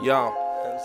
Yo,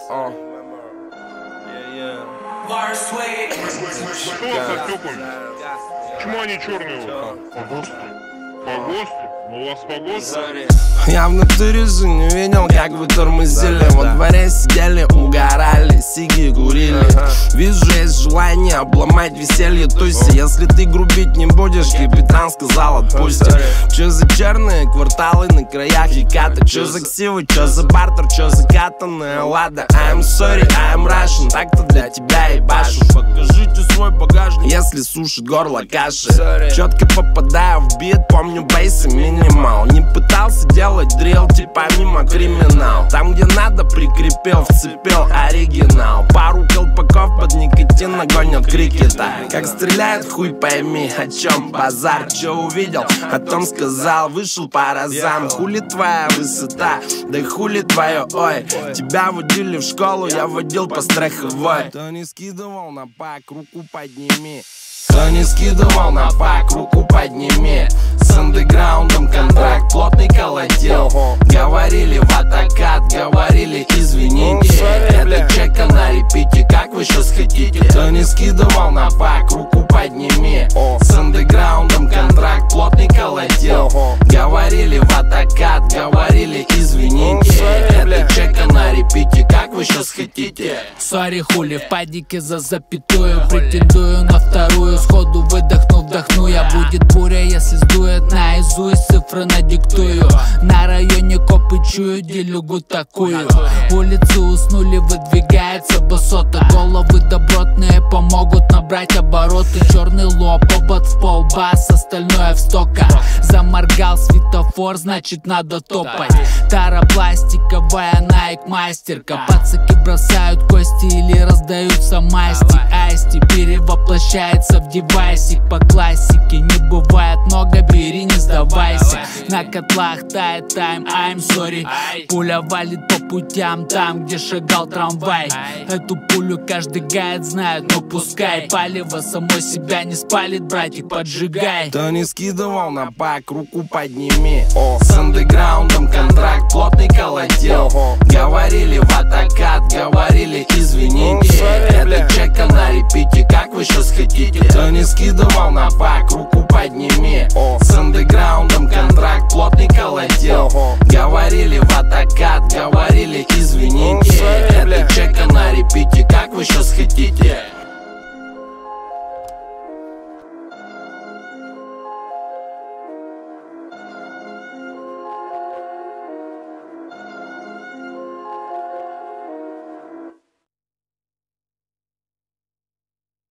Что с Степами? Почему они черные? По ГОСТу? По ГОСТу? Ну, у вас по ГОСТу? я в натуре же не видел, как вы тормозили. Во дворе сидели, угорали, сиги курили. Вижу, есть желание обломать веселье туси. Если ты грубить не будешь, капитан сказал отпусти. Чё за черные кварталы на краях Екаты? Чё за ксивы, чё за бартер, чё за катаные лада? I'm sorry, I'm Russian, так-то для тебя и башу. Покажите свой багажник, если сушит горло каши. Четко попадаю в бит, помню бейс и минимал. Не пытался делать дрил, типа мимо криминал. Там где надо прикрепил, вцепил оригинал. Пару колпаков под никотин нагонят крикета. Как стреляет, хуй пойми, о чем базар. Че увидел, о том сказал, вышел по разам. Хули твоя высота, да хули твое, ой. Тебя водили в школу, я водил по страховой. Кто не скидывал на пак, руку подними. Кто не скидывал на пак, руку подними. С андеграундом контракт плотный колотил. Говорили в атакат, говорили извините. Это чека на репите, как вы сейчас хотите. Кто не скидывал на пак, руку подними. С андеграундом контракт плотный колотил. Говорили в атакат, говорили извините. Это чека на репите, как вы сейчас хотите. Сори, хули, в падике за запятую. Претендую на вторую, сходу выдохну, вдохну. Я будет буря, если сдует наизусть, цифры надиктую. На районе копы чую, делюгу такую. Улицы уснули, выдвигается басота. Головы добротные помогут набрать обороты. Черный лоб, обод в полбас, остальное в стока. Заморгал светофор, значит надо топать. Тара пластиковая, Nike мастерка. Пацаки бросают кости или раздаются масти. Айсти перевоплощается в девайсик. По классике не бывает много, бери, не сдавайся. На котлах тает тайм, I'm sorry. Пуля валит по путям там, где шагал трамвай. Эту пулю каждый гайд знает, но пускай. Палево само себя не спалит, братик, поджигай. Кто не скидывал на пак, руку подними. С андеграундом контракт плотный колотил. Говорили в атакат, говорили извините. Это чека на репите, как вы сейчас хотите. Кто не скидывал на пак,